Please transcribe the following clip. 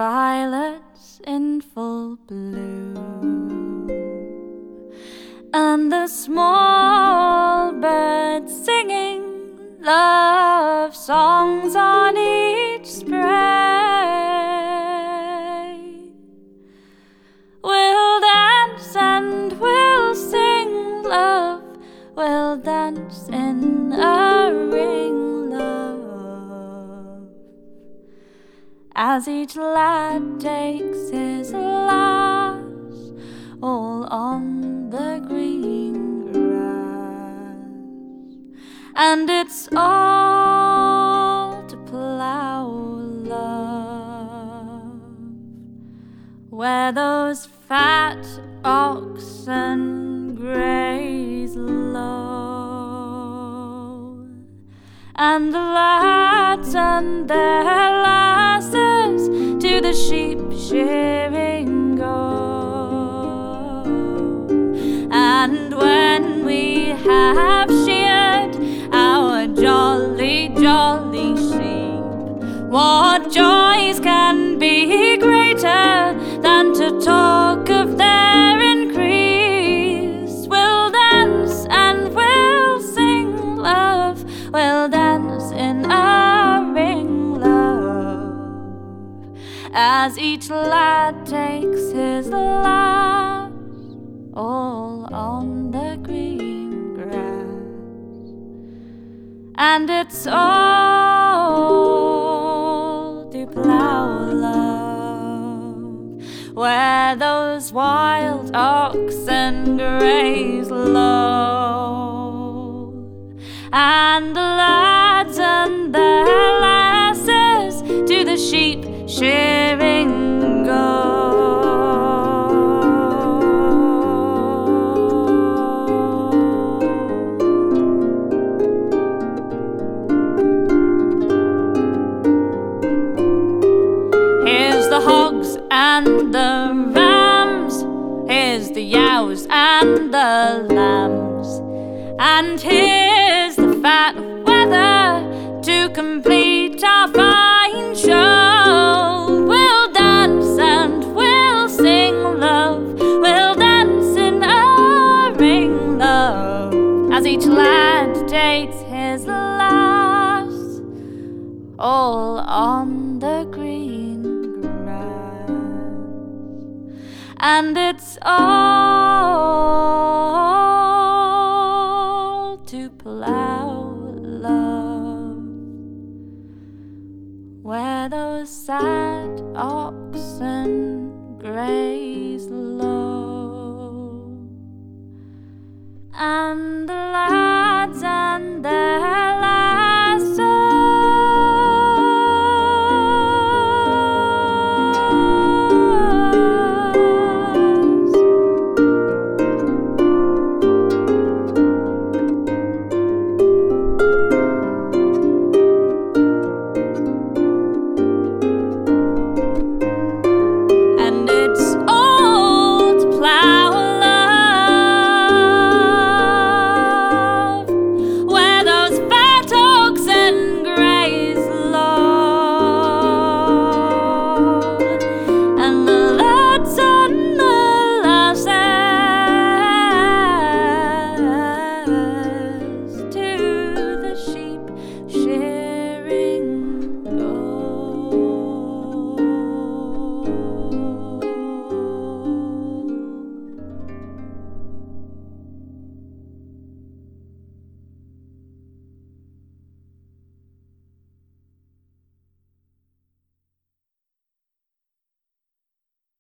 violets in full bloom, and the small birds singing love songs on each spray. We'll dance and we'll sing love, we'll dance in a ring, love, as each lad takes his lass all on the green grass. And it's all to plough, love, where those fat oxen graze low, and the lads and their lasses to the sheep shearing go. And when we have sheared our jolly, jolly sheep, what joys can be greater than to talk of their increase? We'll dance and we'll sing love, we'll dance in a ring, love, as each lad takes his lass all on the green grass. And it's all to plough, love, where those wild oxen graze low, and the lads and their lasses to the sheep shearing go. The hogs and the rams, here's the ewes and the lambs, and here's the fat weather to complete our fine show. We'll dance and we'll sing love, we'll dance in a ring, love, as each lad takes his lass all on the green. And it's all to plough, love, where those sad oxen graze low, and the